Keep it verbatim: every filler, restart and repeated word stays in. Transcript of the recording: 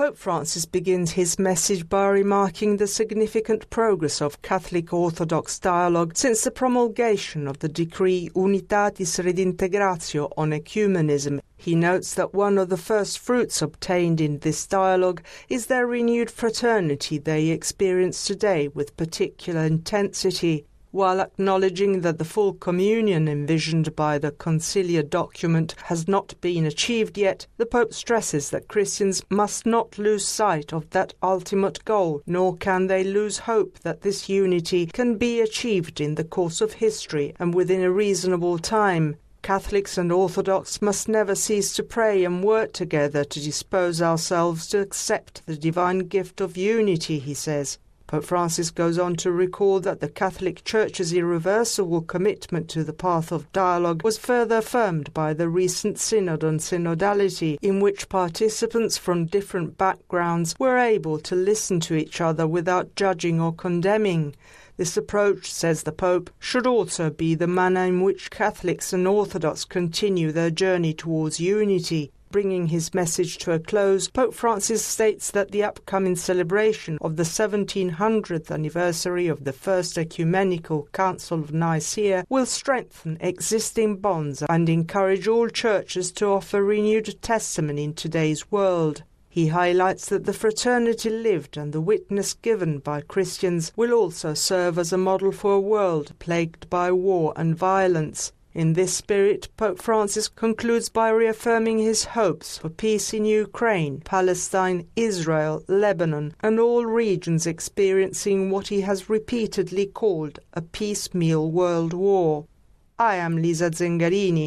Pope Francis begins his message by remarking the significant progress of Catholic-Orthodox dialogue since the promulgation of the decree Unitatis Redintegratio on ecumenism. He notes that one of the first fruits obtained in this dialogue is their renewed fraternity they experience today with particular intensity. While acknowledging that the full communion envisioned by the conciliar document has not been achieved yet, the Pope stresses that Christians must not lose sight of that ultimate goal, nor can they lose hope that this unity can be achieved in the course of history and within a reasonable time. Catholics and Orthodox must never cease to pray and work together to dispose ourselves to accept the divine gift of unity, he says. Pope Francis goes on to recall that the Catholic Church's irreversible commitment to the path of dialogue was further affirmed by the recent Synod on Synodality, in which participants from different backgrounds were able to listen to each other without judging or condemning. This approach, says the Pope, should also be the manner in which Catholics and Orthodox continue their journey towards unity. Bringing his message to a close, Pope Francis states that the upcoming celebration of the seventeen hundredth anniversary of the First Ecumenical Council of Nicaea will strengthen existing bonds and encourage all churches to offer renewed testimony in today's world. He highlights that the fraternity lived and the witness given by Christians will also serve as a model for a world plagued by war and violence. In this spirit, Pope Francis concludes by reaffirming his hopes for peace in Ukraine, Palestine, Israel, Lebanon, and all regions experiencing what he has repeatedly called a piecemeal world war. I am Lisa Zengarini.